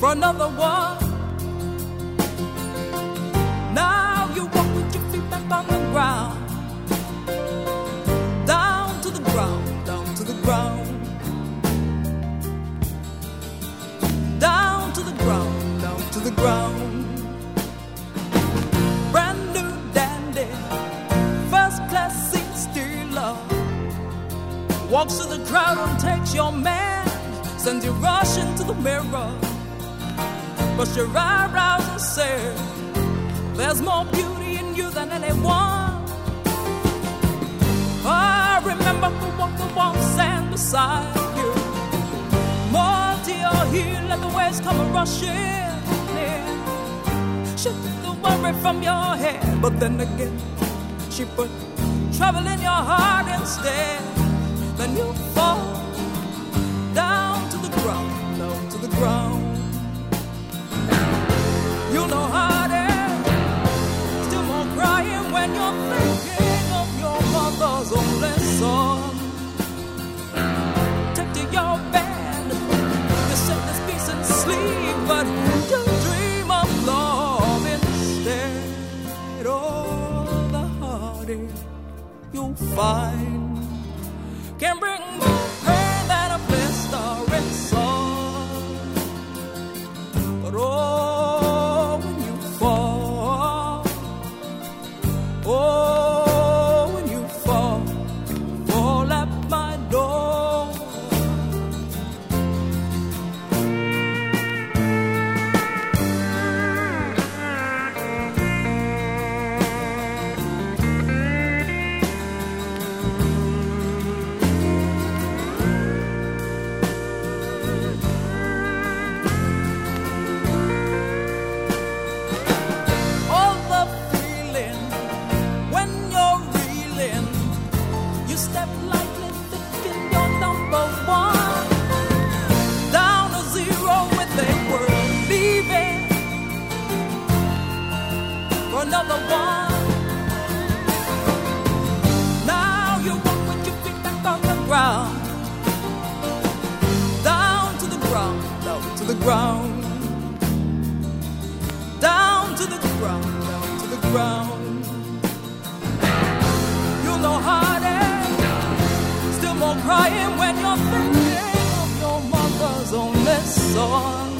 another one. Now you walk with your feet back on the ground, down to the ground, down to the ground, down to the ground, down to the ground. Brand new dandy, first class seat stealer, walks to the crowd and takes your man, sends you rushing to the mirror, brush your eyebrows and say, there's more beauty in you than anyone. I remember who walked the warm sand beside you. More to your heel, let the waves come rushing in. She took the worry from your head, but then again, she put trouble in your heart instead. Then you fall down to the ground, down to the ground. You know how it is, still more crying when you're thinking of your mother's only son. Take to your bed, you say this peace and sleep, but you dream of love instead. Oh, the heartache you'll find can bring more pain than a blistering sun. But oh, when you fall, oh, when you fall, fall at my door. All the feeling when you're reeling, you step lightly thinking you're number one. Down to zero when they were leaving for another one. Now you walk with your feet back on the ground, down to the ground, down to the ground, down to the ground, down to the ground. You know how it is, still more crying when you're thinking of your mother's only son.